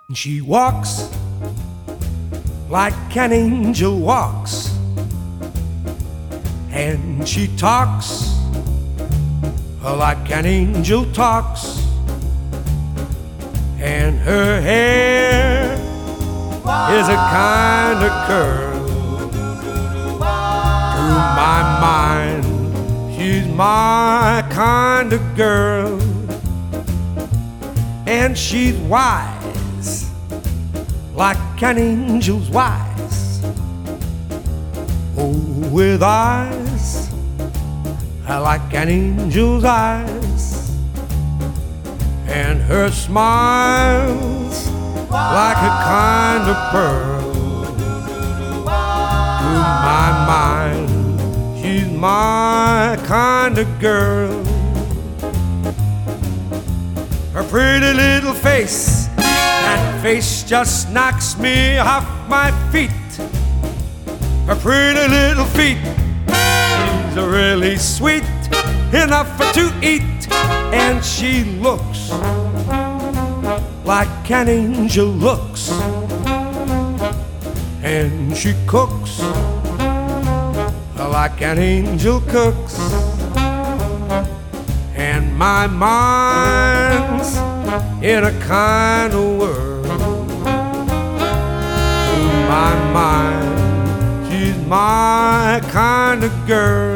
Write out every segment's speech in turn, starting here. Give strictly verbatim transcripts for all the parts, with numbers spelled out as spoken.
She walks like an angel walks, and she talks like an angel talks, and her hair is a kind of curl. To my mind, she's my kind of girl, and she's wise like an angel's wise. Oh, with eyes like an angel's eyes, and her smile's like a kind of pearl. To my mind, she's my kind of girl. Her pretty little face, that face just knocks me off my feet. Her pretty little feet, she's really sweet, enough for to eat. And she looks like an angel looks, and she cooks like an angel cooks, and my mind's in a kind of world. To my mind, she's my kind of girl.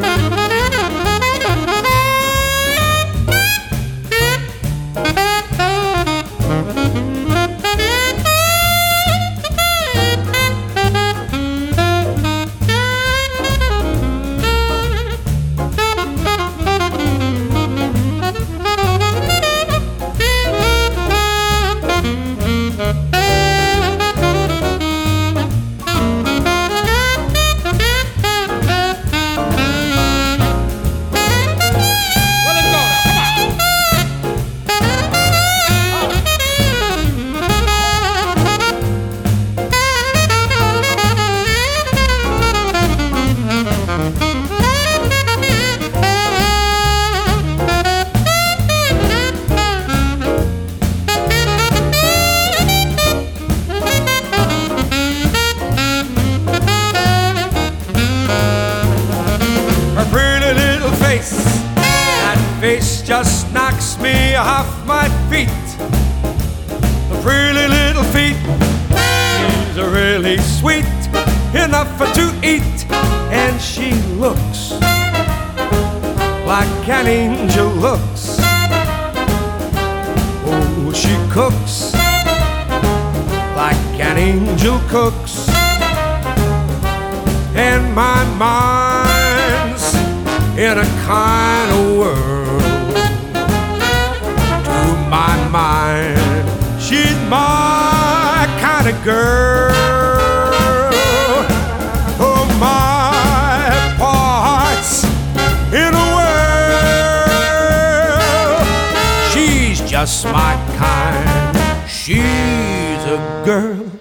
That face just knocks me off my feet. The pretty little feet, she's really sweet, enough for to eat. And she looks like an angel looks. Oh, she cooks like an angel cooks, and my mind's in a kind of world. To my mind, she's my kind of girl. Oh, my parts in a world. She's just my kind. She's a girl.